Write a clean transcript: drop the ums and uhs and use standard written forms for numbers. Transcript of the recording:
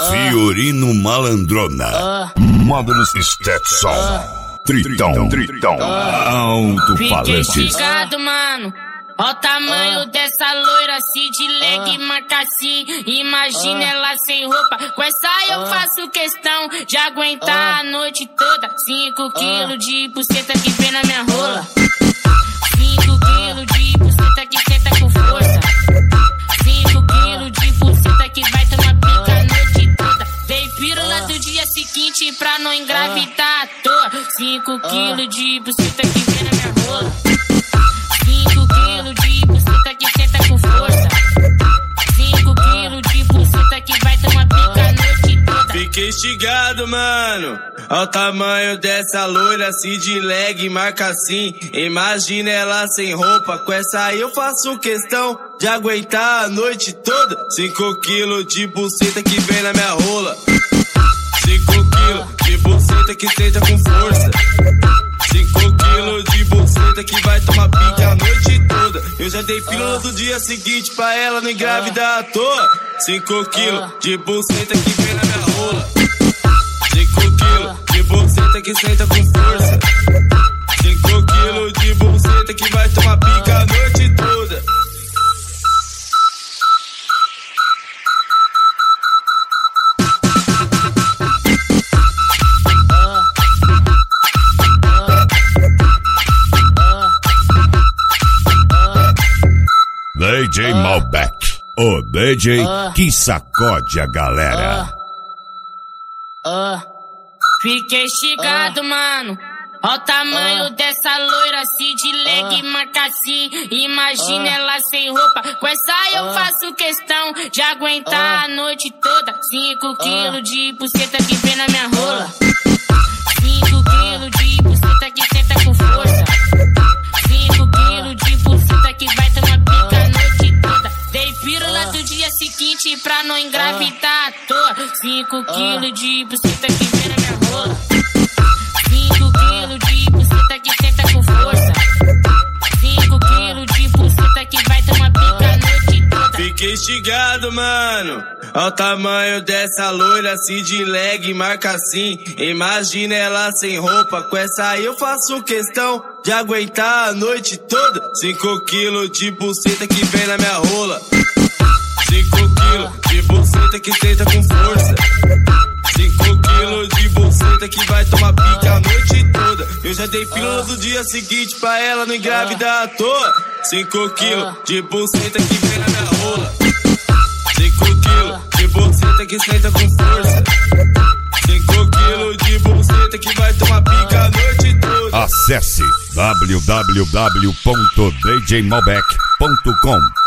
Fiorino Malandrona, Módulos Stetson, Tritão, Alto-Falante. Fiquei chegado, mano. Ó o tamanho dessa loira, de leg, macacim. Imagina ela sem roupa. Com essa eu faço questão de aguentar a noite toda. 5 quilos de buceta que vem na minha rola. 5 quilos de buceta que senta com força. 5 quilos de buceta que vai tomar pica a noite toda. Dei pílula do dia seguinte pra não engravidar à toa. 5 quilos de buceta que vem na minha rola. 5 quilos de buceta que senta com força. 5 quilos de buceta que vai tomar pica a noite toda. Fiquei instigado, mano. Ó o tamanho dessa loira, de leg, marca assim. Imagina ela sem roupa. Com essa aí eu faço questão de aguentar a noite toda. 5 quilos de buceta que vem na minha rola. 5 quilos de buceta que senta com força. 5 quilos de buceta que vai tomar pique a noite toda. Eu já dei pílula do dia seguinte pra ela não engravidar à toa. 5 quilos de buceta que vem na minha rola. 5 quilos de buceta que senta com força. 5 quilos de buceta que vai tomar pique a noite toda. DJ Malbec, o DJ que sacode a galera. Fiquei chegado, mano. Ó o tamanho dessa loira, de leg, macacim. Imagina ela sem roupa. Com essa eu faço questão de aguentar a noite toda. 5 quilos de buceta que vem na minha rola. 5 quilos de buceta que senta com força. 5 quilos de buceta que vai tomar pica a noite toda. Dei pílula do dia seguinte pra não engravidar à toa. 5 quilos de buceta que vem na minha rola. 5 quilos de buceta que senta com força. 5 quilos de buceta que vai tomar pica a noite toda. Fiquei instigado, mano. Ó o tamanho dessa loira, de leg, marca assim. Imagina ela sem roupa. Com essa aí eu faço questão de aguentar a noite toda. 5 quilos de buceta que vem na minha rola. 5 quilos de buceta que senta com força. 5 quilos de buceta que vai tomar pique a noite toda. Eu já dei pílula do dia seguinte pra ela não engravidar à toa. 5 quilos de buceta que vem na minha rola. 5 quilos de buceta que senta com força. 5 quilos de buceta que vai tomar pica a noite toda. Acesse www.djmalbec.com